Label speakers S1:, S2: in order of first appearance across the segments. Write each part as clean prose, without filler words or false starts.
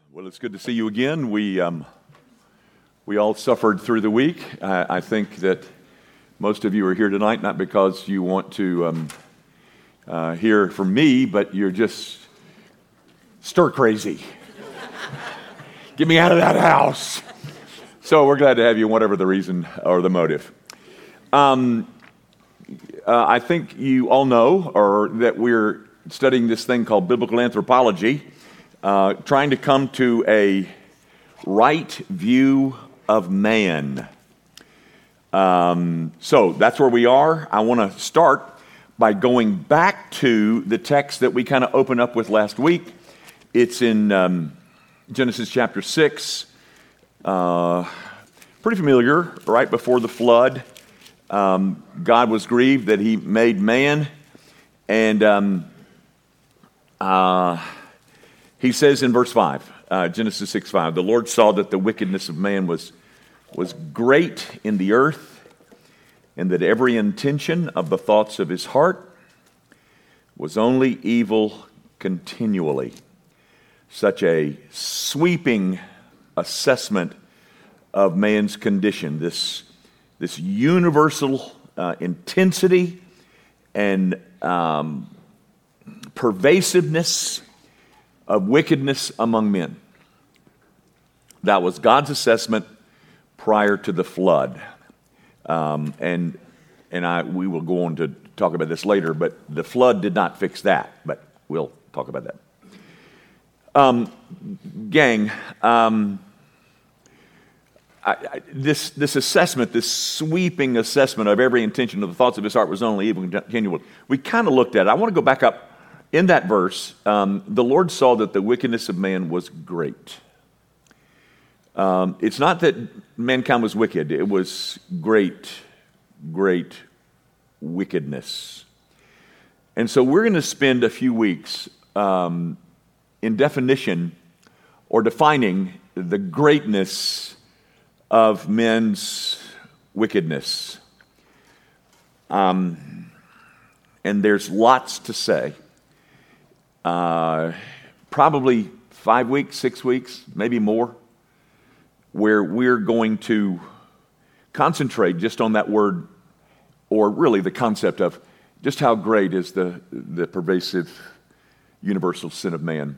S1: Well, it's good to see you again. We all suffered through the week. I think that most of you are here tonight not because you want to hear from me, but you're just stir crazy. Get me out of that house. So we're glad to have you, whatever the reason or the motive. I think you all know that we're studying this thing called biblical anthropology, trying to come to a right view of man. So that's where we are. I want to start by going back to the text that we kind of opened up with last week. It's in Genesis chapter 6. Pretty familiar, right before the flood. God was grieved that he made man, and he says in verse 5, Genesis 6:5, the Lord saw that the wickedness of man was great in the earth, and that every intention of the thoughts of his heart was only evil continually. Such a sweeping assessment of man's condition, this universal intensity and pervasiveness of wickedness among men. That was God's assessment prior to the flood. We will go on to talk about this later, but the flood did not fix that, but we'll talk about that. This assessment, this sweeping assessment of every intention of the thoughts of his heart was only evil continually. We kind of looked at it. I want to go back up. In that verse, the Lord saw that the wickedness of man was great. It's not that mankind was wicked. It was great, great wickedness. And so we're going to spend a few weeks in definition or defining the greatness of men's wickedness. And there's lots to say. Probably 5 weeks, 6 weeks, maybe more, where we're going to concentrate just on that word, or really the concept of just how great is the pervasive universal sin of man.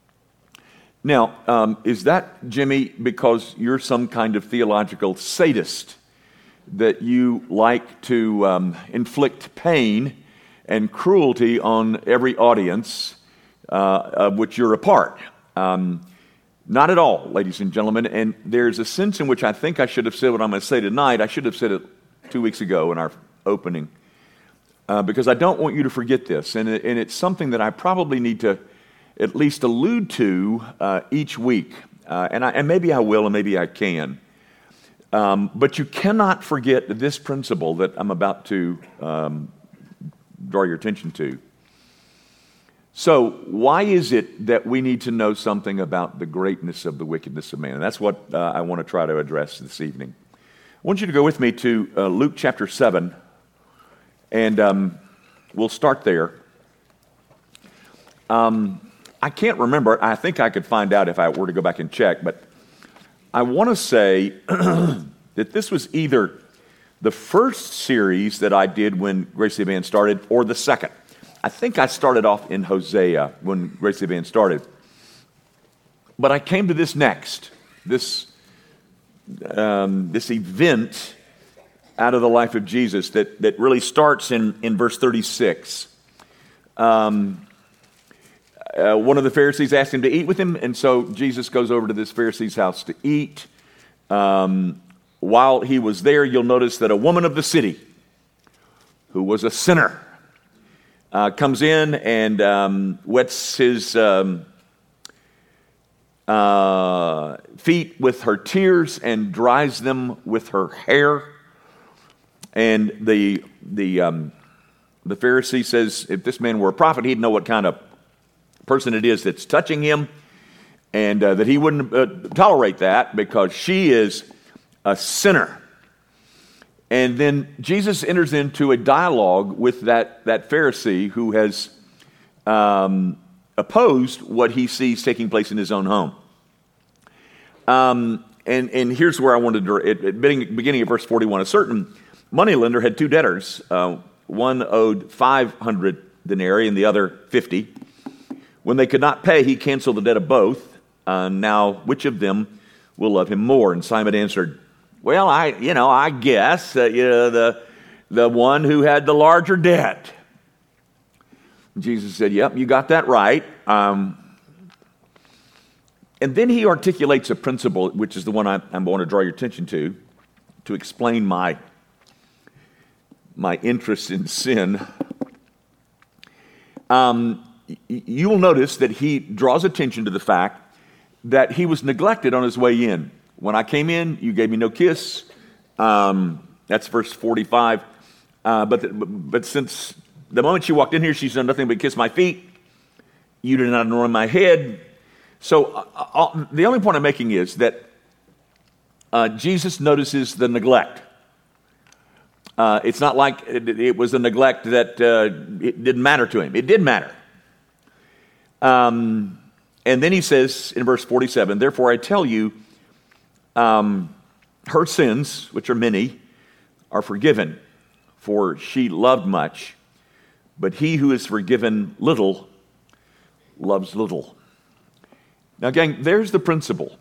S1: Now, is that, Jimmy, because you're some kind of theological sadist, that you like to inflict pain and cruelty on every audience of which you're a part? Not at all, ladies and gentlemen. And there's a sense in which I think I should have said what I'm going to say tonight. I should have said it 2 weeks ago in our opening, because I don't want you to forget this. And it's something that I probably need to at least allude to each week. And maybe I will, and maybe I can. But you cannot forget this principle that I'm about to draw your attention to. So, why is it that we need to know something about the greatness of the wickedness of man? And that's what I want to try to address this evening. I want you to go with me to Luke chapter 7, and we'll start there. I can't remember. I think I could find out if I were to go back and check, but I want to say that this was either the first series that I did when Grace the Band started, or the second. I think I started off in Hosea when Grace the Band started. But I came to this next, this event out of the life of Jesus that really starts in verse 36. One of the Pharisees asked him to eat with him, and so Jesus goes over to this Pharisee's house to eat. While he was there, you'll notice that a woman of the city, who was a sinner, comes in and wets his feet with her tears and dries them with her hair. And the Pharisee says, if this man were a prophet, he'd know what kind of person it is that's touching him, and that he wouldn't tolerate that because she is a sinner. And then Jesus enters into a dialogue with that Pharisee who has opposed what he sees taking place in his own home. And here's where I wanted to, at beginning of verse 41, a certain moneylender had two debtors. One owed 500 denarii and the other 50. When they could not pay, he canceled the debt of both. Now, which of them will love him more? And Simon answered, well, I guess the one who had the larger debt. Jesus said, yep, you got that right. And then he articulates a principle, which is the one I'm going to draw your attention to explain my interest in sin. You will notice that he draws attention to the fact that he was neglected on his way in. When I came in, you gave me no kiss. That's verse 45. But since the moment she walked in here, she's done nothing but kiss my feet. You did not anoint my head. So the only point I'm making is that Jesus notices the neglect. It's not like it was a neglect that it didn't matter to him. It did matter. And then he says in verse 47, therefore I tell you, her sins, which are many, are forgiven, for she loved much. But he who is forgiven little loves little. Now, gang, there's the principle.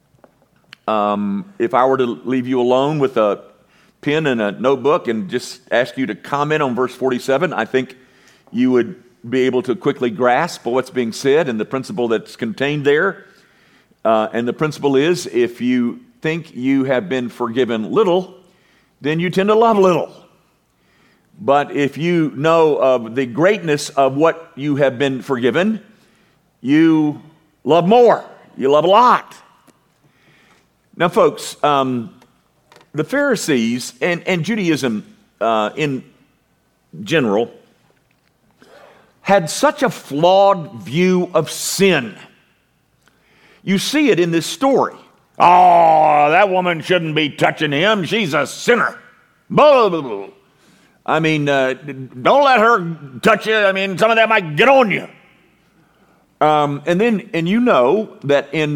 S1: If I were to leave you alone with a pen and a notebook and just ask you to comment on verse 47, I think you would be able to quickly grasp what's being said and the principle that's contained there. And the principle is, if you think you have been forgiven little, then you tend to love little. But if you know of the greatness of what you have been forgiven, you love more. You love a lot. Now, folks, the Pharisees and Judaism in general had such a flawed view of sin. You see it in this story. Oh, that woman shouldn't be touching him. She's a sinner. Blah, blah, blah. I mean, don't let her touch you. I mean, some of that might get on you. And you know that in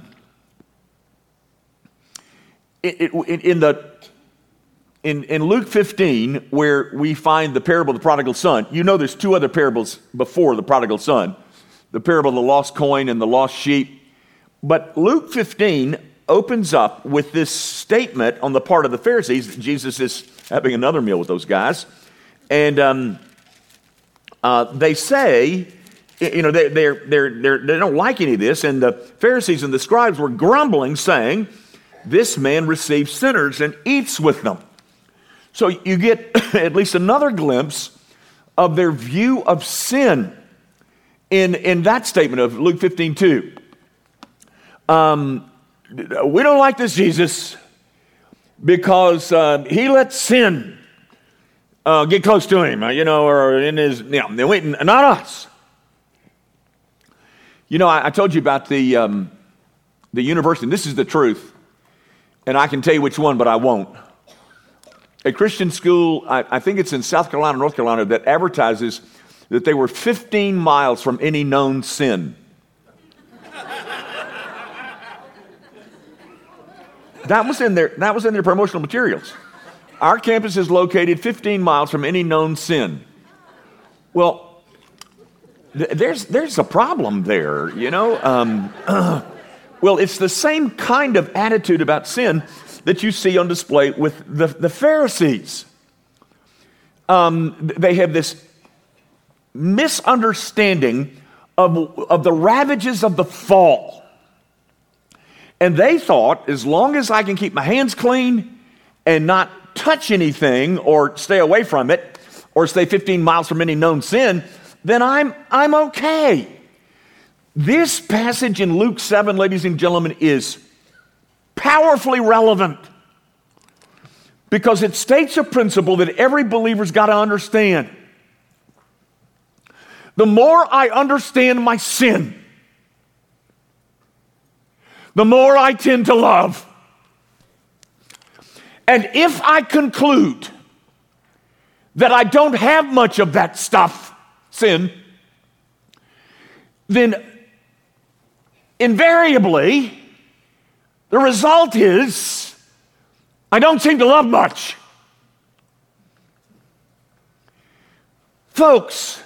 S1: Luke 15, where we find the parable of the prodigal son, you know there's two other parables before the prodigal son, the parable of the lost coin and the lost sheep. But Luke 15 opens up with this statement on the part of the Pharisees that Jesus is having another meal with those guys. And they say, they don't like any of this. And the Pharisees and the scribes were grumbling, saying, this man receives sinners and eats with them. So you get at least another glimpse of their view of sin in that statement of Luke 15:2. We don't like this Jesus because he lets sin get close to him, or in his, not us. I told you about the university, and this is the truth, and I can tell you which one, but I won't. A Christian school, I think it's in South Carolina, North Carolina, that advertises that they were 15 miles from any known sin. That was in their promotional materials. Our campus is located 15 miles from any known sin. Well, there's a problem there, Well, it's the same kind of attitude about sin that you see on display with the Pharisees. They have this misunderstanding of the ravages of the fall. And they thought, as long as I can keep my hands clean and not touch anything or stay away from it or stay 15 miles from any known sin, then I'm okay. This passage in Luke 7, ladies and gentlemen, is powerfully relevant because it states a principle that every believer's got to understand. The more I understand my sin, the more I tend to love. And if I conclude that I don't have much of that stuff, sin, then invariably The result is I don't seem to love much. Folks,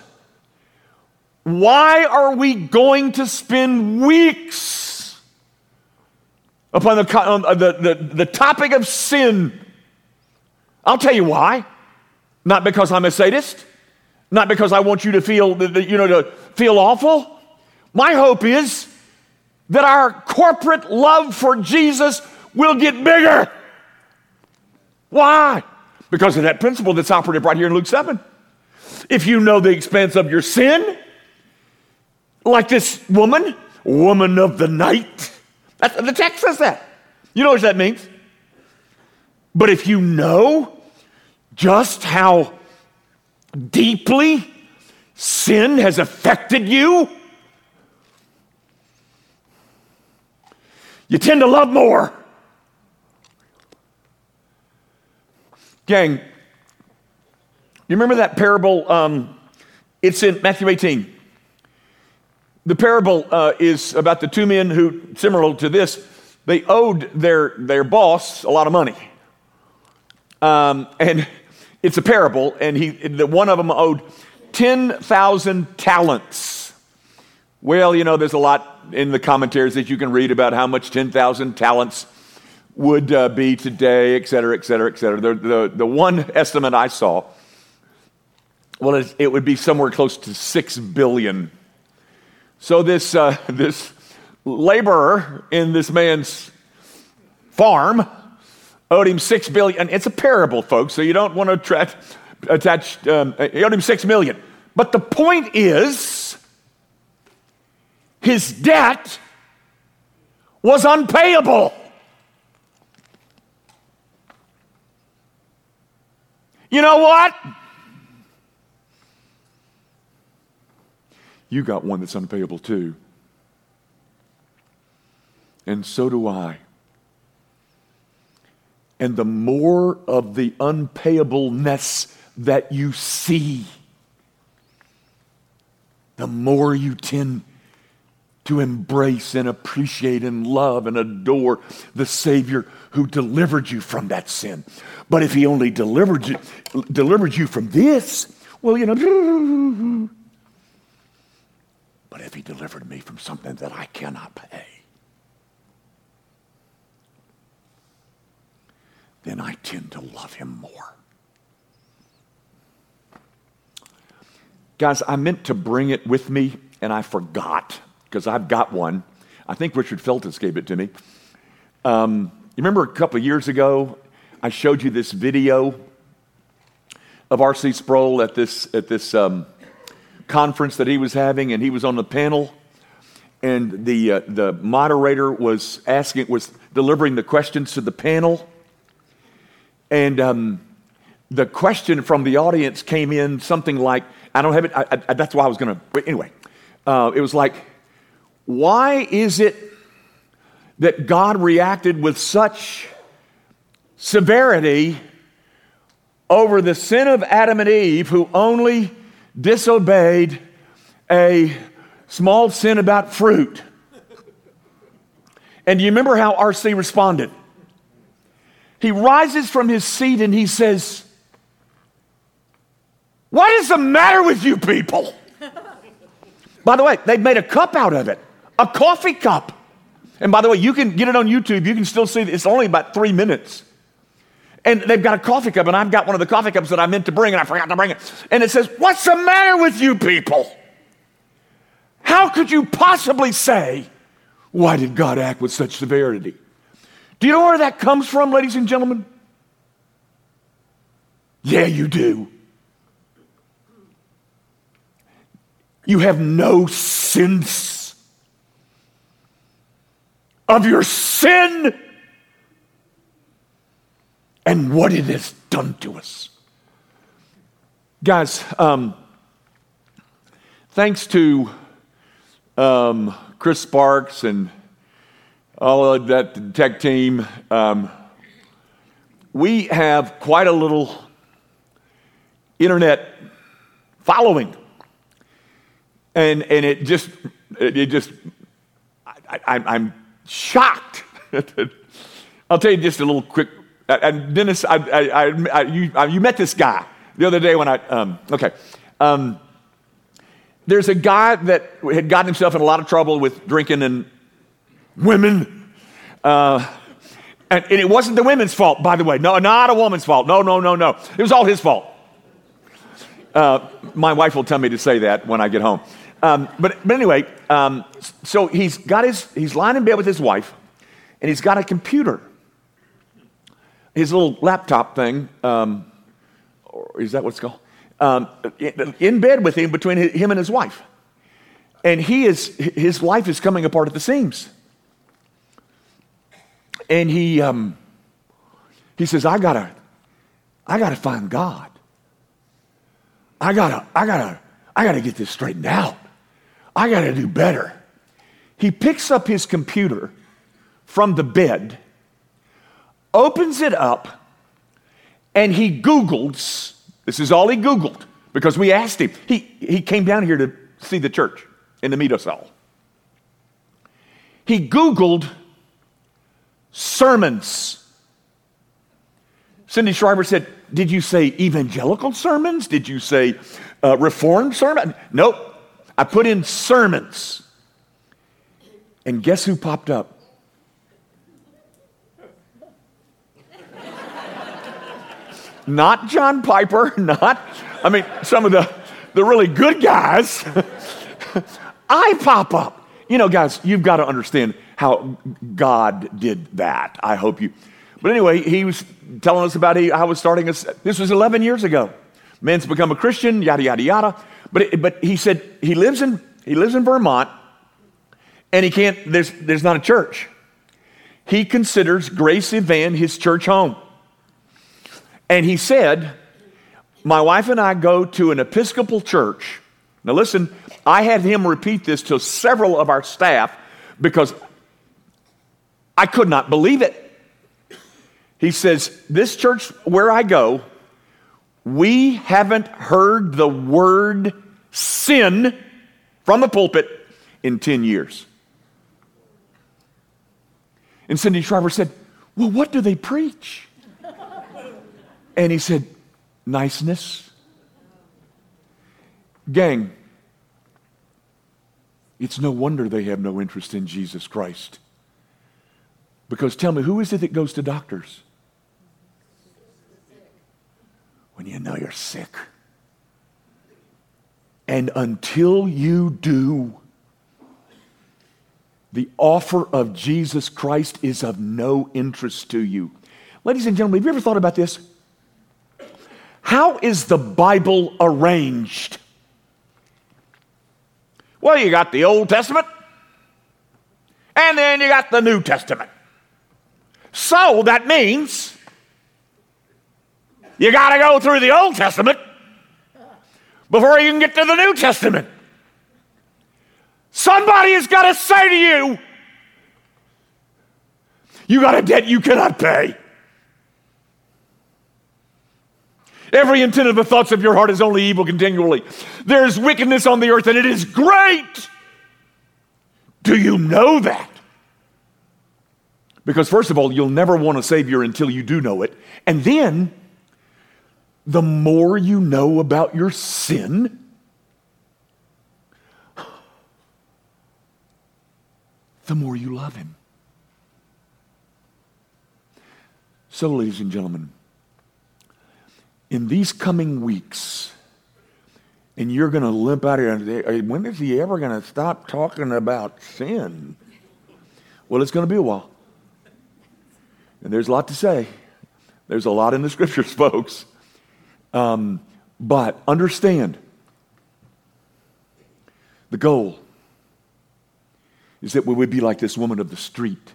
S1: why are we going to spend weeks upon the topic of sin? I'll tell you why. Not because I'm a sadist. Not because I want you to feel, to feel awful. My hope is that our corporate love for Jesus will get bigger. Why? Because of that principle that's operative right here in Luke 7. If you know the expense of your sin, like this woman of the night, the text says that. You know what that means? But if you know just how deeply sin has affected you, you tend to love more. Gang, you remember that parable? It's in Matthew 18. The parable is about the two men who, similar to this, they owed their boss a lot of money. And it's a parable, and one of them owed 10,000 talents. Well, there's a lot in the commentaries that you can read about how much 10,000 talents would be today, et cetera, et cetera, et cetera. The one estimate I saw, well, it would be somewhere close to 6 billion. So this laborer in this man's farm owed him 6 billion. And it's a parable, folks, so you don't want to attach. He owed him 6 million. But the point is, his debt was unpayable. You know what? You got one that's unpayable too. And so do I. And the more of the unpayableness that you see, the more you tend to embrace and appreciate and love and adore the Savior who delivered you from that sin. But if he only delivered you from this, well, but if he delivered me from something that I cannot pay, then I tend to love him more. Guys, I meant to bring it with me, and I forgot, because I've got one. I think Richard Feltus gave it to me. You remember a couple of years ago, I showed you this video of R.C. Sproul at this conference that he was having, and he was on the panel, and the moderator was delivering the questions to the panel, and the question from the audience came in something like, I don't have it, that's why I was going to, anyway, it was like, why is it that God reacted with such severity over the sin of Adam and Eve, who only disobeyed a small sin about fruit? And do you remember how R.C. responded? He rises from his seat and he says, "What is the matter with you people?" By the way, they've made a cup out of it, a coffee cup. And by the way, you can get it on YouTube. You can still see it. It's only about 3 minutes. And they've got a coffee cup, and I've got one of the coffee cups that I meant to bring, and I forgot to bring it. And it says, "What's the matter with you people? How could you possibly say, why did God act with such severity?" Do you know where that comes from, ladies and gentlemen? Yeah, you do. You have no sense of your sin and what it has done to us. Guys, thanks to Chris Sparks and all of that tech team, we have quite a little internet following. And I'm shocked I'll tell you just a little quick. And Dennis, you met this guy the other day when there's a guy that had gotten himself in a lot of trouble with drinking and women. And it wasn't the women's fault, by the way. No, not a woman's fault. No. It was all his fault. My wife will tell me to say that when I get home. But anyway, so he's lying in bed with his wife, and he's got a computer. His little laptop thing, or is that what it's called? In bed with him, between him and his wife. And his life is coming apart at the seams. And he says, I gotta find God. I gotta get this straightened out. I gotta do better. He picks up his computer from the bed, opens it up, and he Googles. This is all he Googled because we asked him. He came down here to see the church and to meet us all. He Googled sermons. Cindy Schreiber said, did you say evangelical sermons? Did you say reformed sermon? Nope. I put in sermons. And guess who popped up? Not John Piper, some of the really good guys. I pop up. You know, guys, you've got to understand how God did that. I hope you. But anyway, he was telling us about how he was starting this was 11 years ago. Man's become a Christian, yada, yada, yada. But he said he lives in Vermont, and he can't, there's not a church. He considers Grace Evan his church home. And he said, my wife and I go to an Episcopal church. Now listen, I had him repeat this to several of our staff because I could not believe it. He says, this church where I go, we haven't heard the word sin from the pulpit in 10 years. And Cindy Schreiber said, well, what do they preach? And he said, niceness. Gang, it's no wonder they have no interest in Jesus Christ. Because tell me, who is it that goes to doctors? When you know you're sick. And until you do, the offer of Jesus Christ is of no interest to you. Ladies and gentlemen, have you ever thought about this? How is the Bible arranged? Well, you got the Old Testament, and then you got the New Testament. So that means you got to go through the Old Testament before you can get to the New Testament. Somebody has got to say to you, you got a debt you cannot pay. Every intent of the thoughts of your heart is only evil continually. There is wickedness on the earth, and it is great. Do you know that? Because first of all, you'll never want a Savior until you do know it. And then, the more you know about your sin, the more you love Him. So, ladies and gentlemen, in these coming weeks, and you're going to limp out here and say, when is he ever going to stop talking about sin? Well, it's going to be a while. And there's a lot to say. There's a lot in the scriptures, folks. But understand, the goal is that we would be like this woman of the street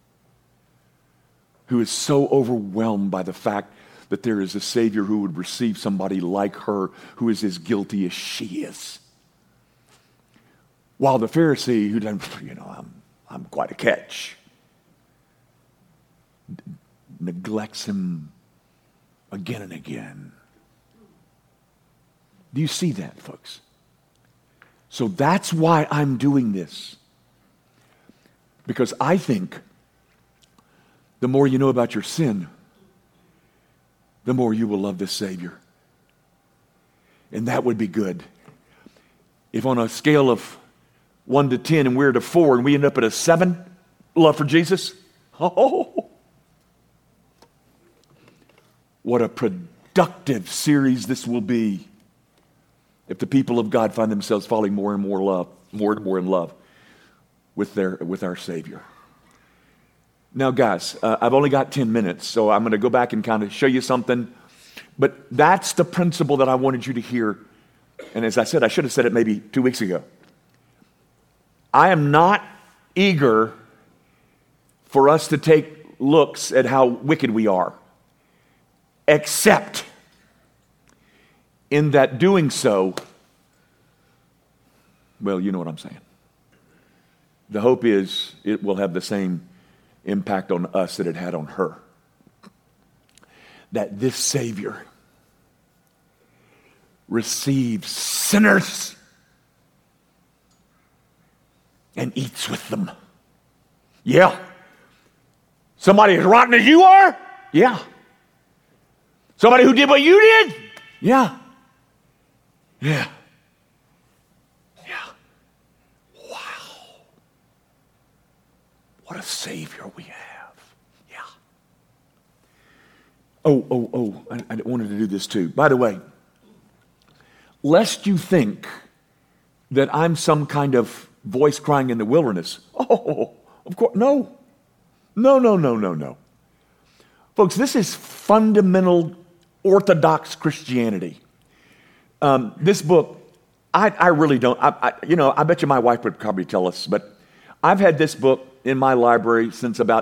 S1: who is so overwhelmed by the fact that there is a Savior who would receive somebody like her who is as guilty as she is. While the Pharisee, who doesn't, I'm quite a catch, neglects him again and again. Do you see that, folks? So that's why I'm doing this. Because I think the more you know about your sin, the more you will love this Savior. And that would be good. If on a scale of 1 to 10 and we're at a 4 and we end up at a 7, love for Jesus, oh, what a productive series this will be if the people of God find themselves falling more and more in love with our Savior. Now, guys, I've only got 10 minutes, so I'm going to go back and kind of show you something. But that's the principle that I wanted you to hear. And as I said, I should have said it maybe 2 weeks ago. I am not eager for us to take looks at how wicked we are, except in that doing so, well, you know what I'm saying. The hope is it will have the same impact on us that it had on her. That this Savior receives sinners and eats with them. Yeah. Somebody as rotten as you are? Yeah. Somebody who did what you did? Yeah. Yeah. Yeah. Wow. What a Savior we have. Yeah. Oh, I wanted to do this too. By the way, lest you think that I'm some kind of voice crying in the wilderness. Oh, of course, no. No. Folks, this is fundamental Orthodox Christianity. This book, I really don't, I bet you my wife would probably tell us, but I've had this book in my library since about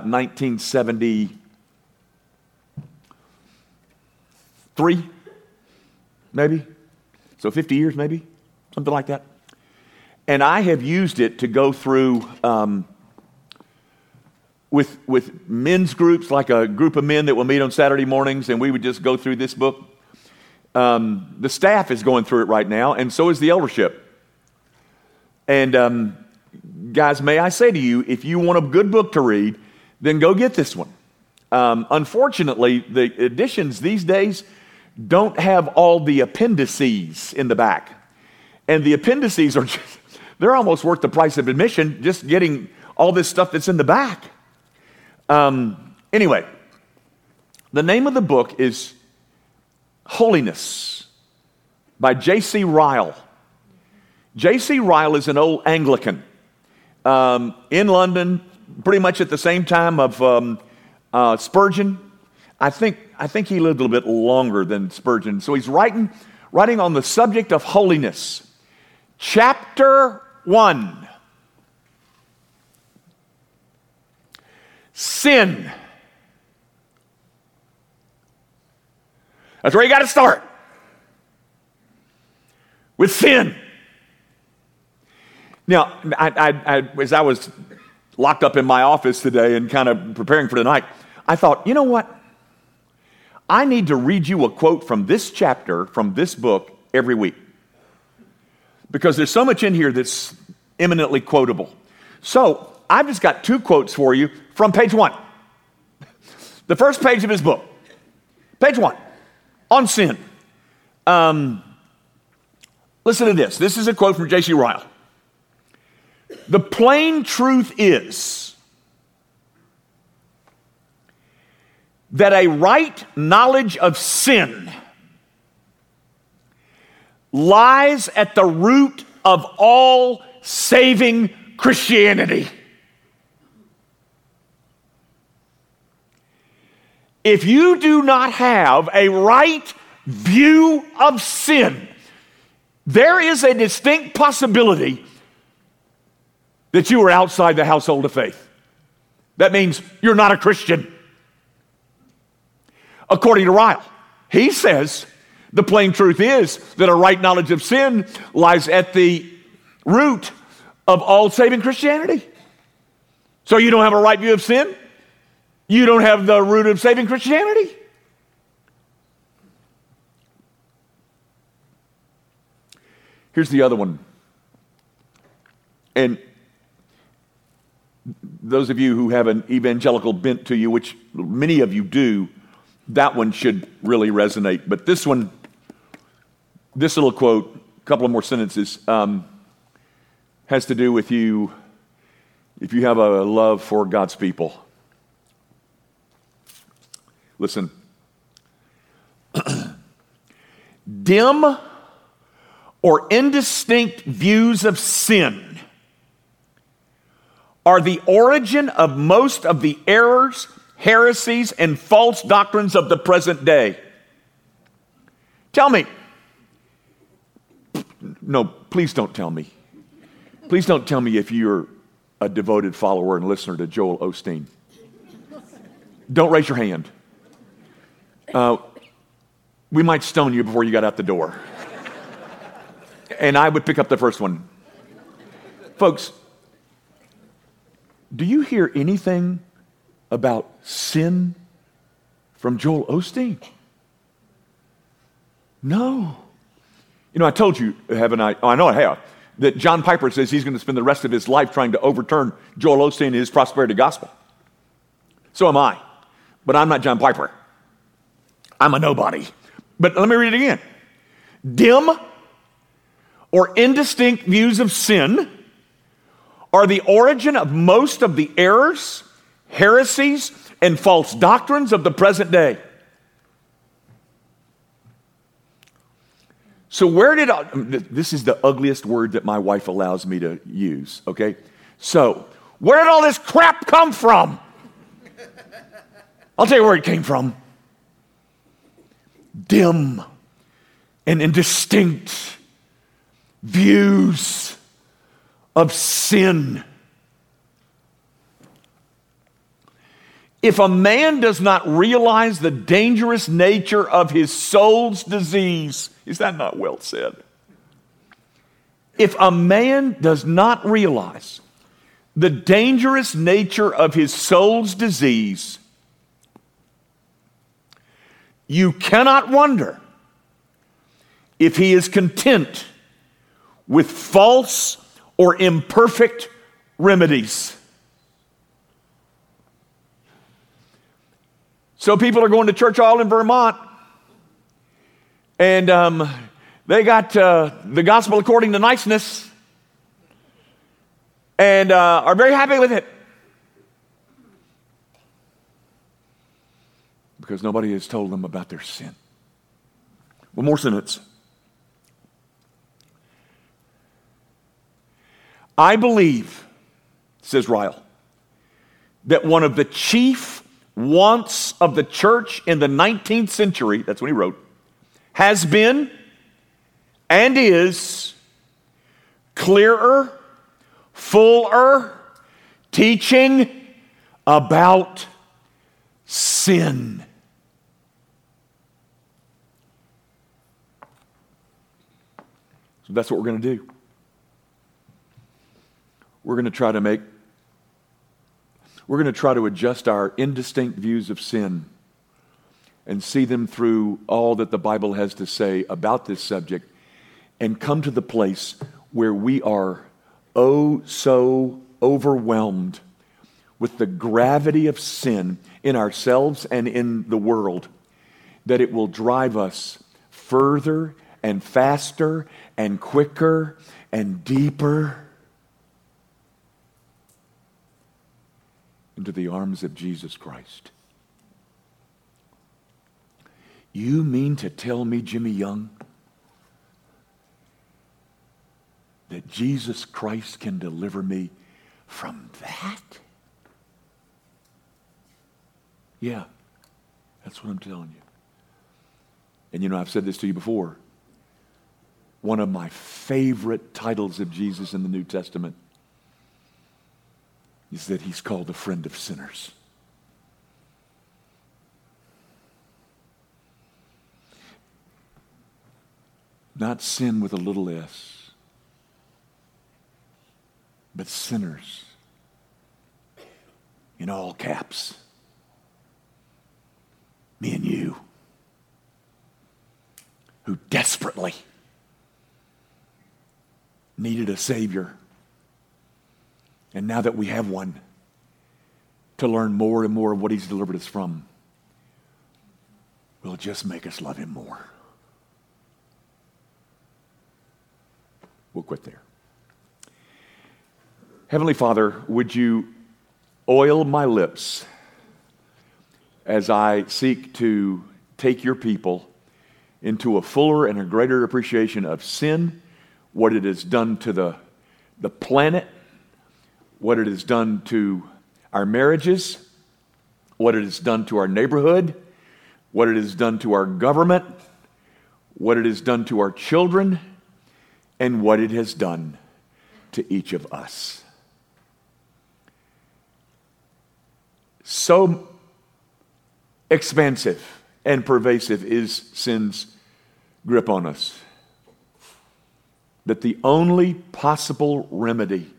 S1: 1973, maybe. So 50 years maybe, something like that. And I have used it to go through with men's groups, like a group of men that will meet on Saturday mornings, and we would just go through this book. The staff is going through it right now, and so is the eldership. And guys, may I say to you, if you want a good book to read, then go get this one. Unfortunately, the editions these days don't have all the appendices in the back. And the appendices are just, they're almost worth the price of admission, just getting all this stuff that's in the back. Anyway, the name of the book is Holiness by J.C. Ryle. J.C. Ryle is an old Anglican in London, pretty much at the same time of Spurgeon. I think he lived a little bit longer than Spurgeon. So he's writing on the subject of holiness. Chapter 1. Sin. That's where you got to start. With sin. Now, as I was locked up in my office today and kind of preparing for tonight, I thought, you know what? I need to read you a quote from this chapter, from this book, every week. Because there's so much in here that's eminently quotable. So, I've just got 2 quotes for you from page 1. The first page of his book. Page 1. On sin. Listen to this. This is a quote from J.C. Ryle. The plain truth is that a right knowledge of sin lies at the root of all saving Christianity. If you do not have a right view of sin, there is a distinct possibility that you are outside the household of faith. That means you're not a Christian. According to Ryle, he says the plain truth is that a right knowledge of sin lies at the root of all saving Christianity. So you don't have a right view of sin? You don't have the root of saving Christianity? Here's the other one. And those of you who have an evangelical bent to you, which many of you do, that one should really resonate. But this one, this little quote, a couple of more sentences, has to do with you if you have a love for God's people. Listen. Dim or indistinct views of sin are the origin of most of the errors, heresies, and false doctrines of the present day. Tell me. No, please don't tell me. Please don't tell me if you're a devoted follower and listener to Joel Osteen. Don't raise your hand. We might stone you before you got out the door. And I would pick up the first one. Folks, do you hear anything about sin from Joel Osteen? No. You know, I told you, haven't I? Oh, I know I have. That John Piper says he's going to spend the rest of his life trying to overturn Joel Osteen and his prosperity gospel. So am I. But I'm not John Piper. I'm a nobody. But let me read it again. Dim or indistinct views of sin are the origin of most of the errors, heresies, and false doctrines of the present day. So this is the ugliest word that my wife allows me to use, okay? So, where did all this crap come from? I'll tell you where it came from. Dim and indistinct views of sin. If a man does not realize the dangerous nature of his soul's disease, is that not well said? If a man does not realize the dangerous nature of his soul's disease, you cannot wonder if he is content with false or imperfect remedies. So people are going to church all in Vermont, and they got the gospel according to niceness, and are very happy with it. Because nobody has told them about their sin. One more sentence. I believe, says Ryle, that one of the chief wants of the church in the 19th century, that's when he wrote, has been and is clearer, fuller teaching about sin. So that's what we're going to do. We're going to try to adjust our indistinct views of sin and see them through all that the Bible has to say about this subject and come to the place where we are oh so overwhelmed with the gravity of sin in ourselves and in the world that it will drive us further and faster and quicker and deeper into the arms of Jesus Christ. You mean to tell me, Jimmy Young, that Jesus Christ can deliver me from that? Yeah, that's what I'm telling you. And you know, I've said this to you before. One of my favorite titles of Jesus in the New Testament is that he's called a friend of sinners. Not sin with a little s, but sinners in all caps. Me and you, who desperately needed a Savior. And now that we have one, to learn more and more of what He's delivered us from will just make us love Him more. We'll quit there. Heavenly Father, would you oil my lips as I seek to take your people into a fuller and a greater appreciation of sin, what it has done to the planet, what it has done to our marriages, what it has done to our neighborhood, what it has done to our government, what it has done to our children, and what it has done to each of us. So expansive and pervasive is sin's grip on us that the only possible remedy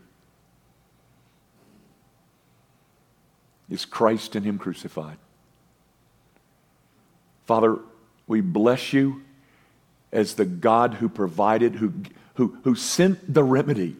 S1: is Christ and Him crucified. Father, we bless you as the God who provided, who sent the remedy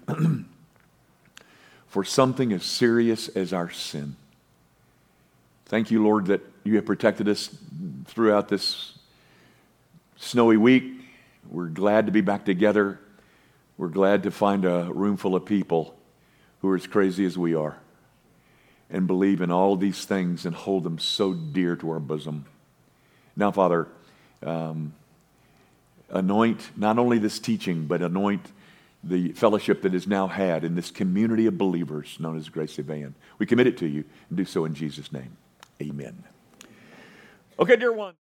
S1: for something as serious as our sin. Thank you, Lord, that you have protected us throughout this snowy week. We're glad to be back together. We're glad to find a room full of people who are as crazy as we are and believe in all these things and hold them so dear to our bosom. Now, Father, anoint not only this teaching, but anoint the fellowship that is now had in this community of believers known as Grace Evan. We commit it to you and do so in Jesus' name. Amen. Okay, dear one.